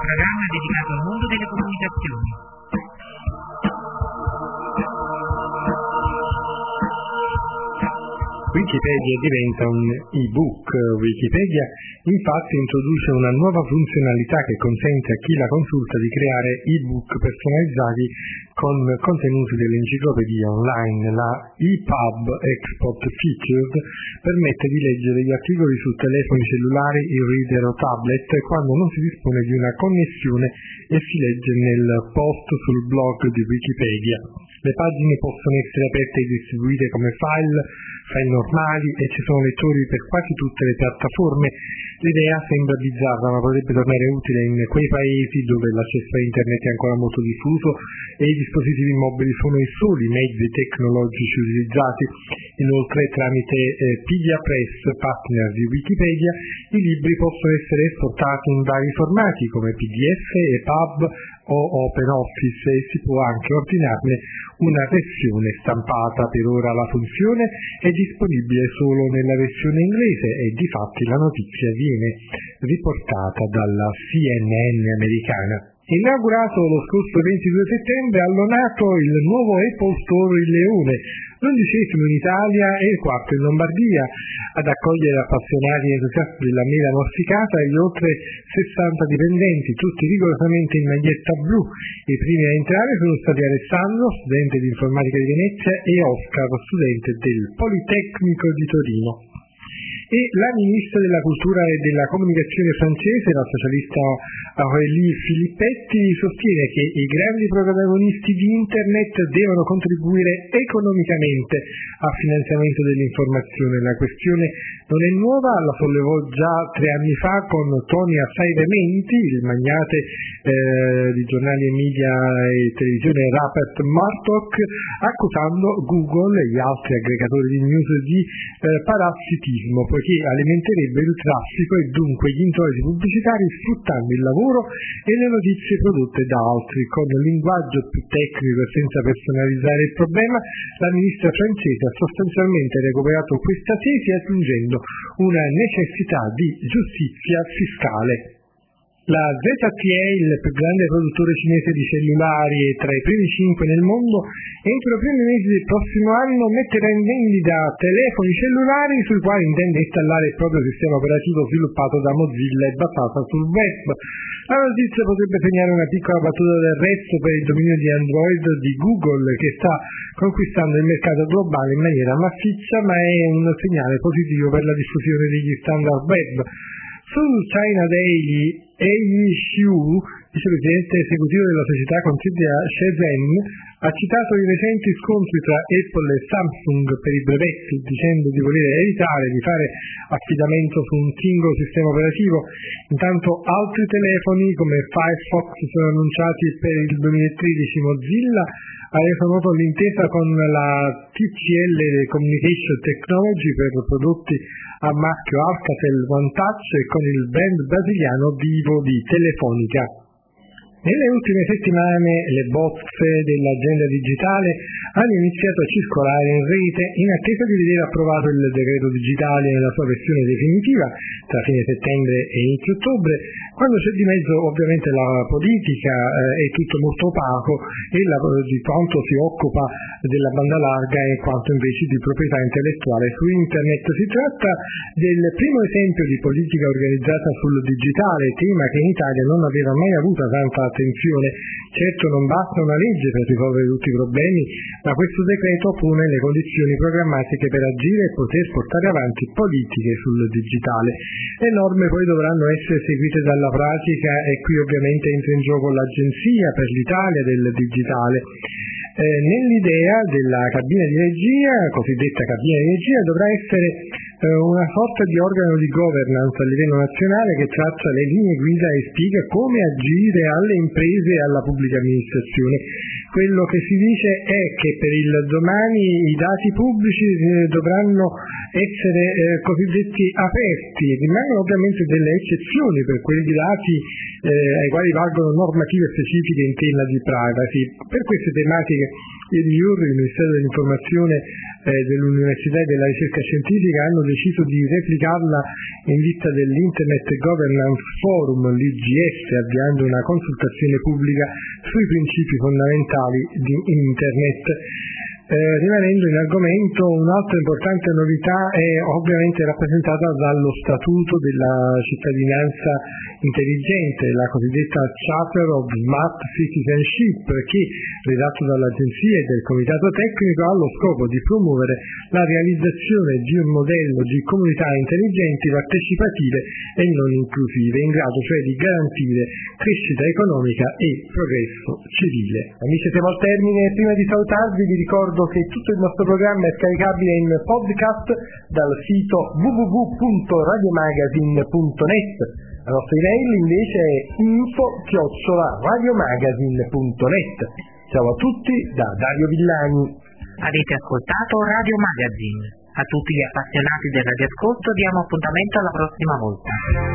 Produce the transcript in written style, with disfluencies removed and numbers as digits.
programma dedicato al mondo delle comunicazioni. Wikipedia diventa un ebook. Wikipedia infatti introduce una nuova funzionalità che consente a chi la consulta di creare ebook personalizzati con contenuti dell'enciclopedia online. La EPUB Export Features permette di leggere gli articoli su telefoni cellulari, e-reader o tablet quando non si dispone di una connessione e si legge nel post sul blog di Wikipedia. Le pagine possono essere aperte e distribuite come file normali e ci sono lettori per quasi tutte le piattaforme. L'idea sembra bizzarra, ma potrebbe tornare utile in quei paesi dove l'accesso a internet è ancora molto diffuso e i dispositivi mobili sono i soli mezzi tecnologici utilizzati. Inoltre, tramite PediaPress, partner di Wikipedia, i libri possono essere esportati in vari formati come PDF, EPUB o OpenOffice e si può anche ordinarne una versione stampata. Per ora la funzione è disponibile solo nella versione inglese e difatti la notizia viene riportata dalla CNN americana. Inaugurato lo scorso 22 settembre a Lonato il nuovo Apple Store Il Leone, l'11° in Italia e il 4° in Lombardia, ad accogliere appassionati e entusiasti della mela morsicata e gli oltre 60 dipendenti, tutti rigorosamente in maglietta blu. I primi a entrare sono stati Alessandro, studente di informatica di Venezia, e Oscar, studente del Politecnico di Torino. E la ministra della cultura e della comunicazione francese, la socialista Aurélie Filippetti, sostiene che i grandi protagonisti di internet devono contribuire economicamente al finanziamento dell'informazione. La questione non è nuova, la sollevò già 3 anni fa con toni assai veementi il magnate di giornali e media e televisione Rupert Murdoch, accusando Google e gli altri aggregatori di news di parassitismo, poiché alimenterebbe il traffico e dunque gli introiti pubblicitari sfruttando il lavoro e le notizie prodotte da altri. Con linguaggio più tecnico e senza personalizzare il problema, la ministra francese ha sostanzialmente recuperato questa tesi aggiungendo una necessità di giustizia fiscale. La ZTE, il più grande produttore cinese di cellulari e tra i primi 5 nel mondo, entro i primi mesi del prossimo anno metterà in vendita telefoni cellulari sui quali intende installare il proprio sistema operativo sviluppato da Mozilla e basato sul web. La notizia potrebbe segnare una piccola battuta d'arresto per il dominio di Android di Google, che sta conquistando il mercato globale in maniera massiccia, ma è un segnale positivo per la diffusione degli standard web. Sul China Daily, Yi Xiu, vicepresidente esecutivo della società con sede a Shenzhen, ha citato i recenti scontri tra Apple e Samsung per i brevetti, dicendo di voler evitare di fare affidamento su un singolo sistema operativo. Intanto altri telefoni come Firefox sono annunciati per il 2013. Mozilla ha reso noto l'intesa con la TCL Communication Technology per prodotti a marchio Alcatel One Touch e con il brand brasiliano Vivo di Telefonica. Nelle ultime settimane le bozze dell'agenda digitale hanno iniziato a circolare in rete in attesa di vedere approvato il decreto digitale nella sua versione definitiva tra fine settembre e inizio ottobre. Quando c'è di mezzo ovviamente la politica è tutto molto opaco e di quanto si occupa della banda larga e quanto invece di proprietà intellettuale su internet. Si tratta del primo esempio di politica organizzata sul digitale, tema che in Italia non aveva mai avuto tanta attenzione. Certo non basta una legge per risolvere tutti i problemi, ma questo decreto pone le condizioni programmatiche per agire e poter portare avanti politiche sul digitale. Le norme poi dovranno essere seguite dalla pratica e qui ovviamente entra in gioco l'Agenzia per l'Italia del digitale. Nell'idea della cabina di regia, cosiddetta cabina di regia, dovrà essere una sorta di organo di governance a livello nazionale che traccia le linee guida e spiega come agire alle imprese e alla pubblica amministrazione. Quello che si dice è che per il domani i dati pubblici dovranno essere cosiddetti aperti. Rimangono ovviamente delle eccezioni per quei dati ai quali valgono normative specifiche in tema di privacy. Per queste tematiche Il MIUR, il Ministero dell'Informazione, dell'Università e della Ricerca Scientifica, hanno deciso di replicarla in vista dell'Internet Governance Forum, l'IGF, avviando una consultazione pubblica sui principi fondamentali di Internet. Rimanendo in argomento, un'altra importante novità è ovviamente rappresentata dallo Statuto della cittadinanza intelligente, la cosiddetta Charter of Smart Citizenship, che, redatto dall'Agenzia e del Comitato Tecnico, ha lo scopo di promuovere la realizzazione di un modello di comunità intelligenti, partecipative e non inclusive, in grado cioè di garantire crescita economica e progresso civile. Amici, siamo al termine. Prima di salutarvi vi ricordo che tutto il nostro programma è scaricabile in podcast dal sito www.radiomagazine.net. La nostra email invece è info@radiomagazine.net. Ciao a tutti da Dario Villani. Avete ascoltato Radio Magazine. A tutti gli appassionati del radioascolto diamo appuntamento alla prossima volta.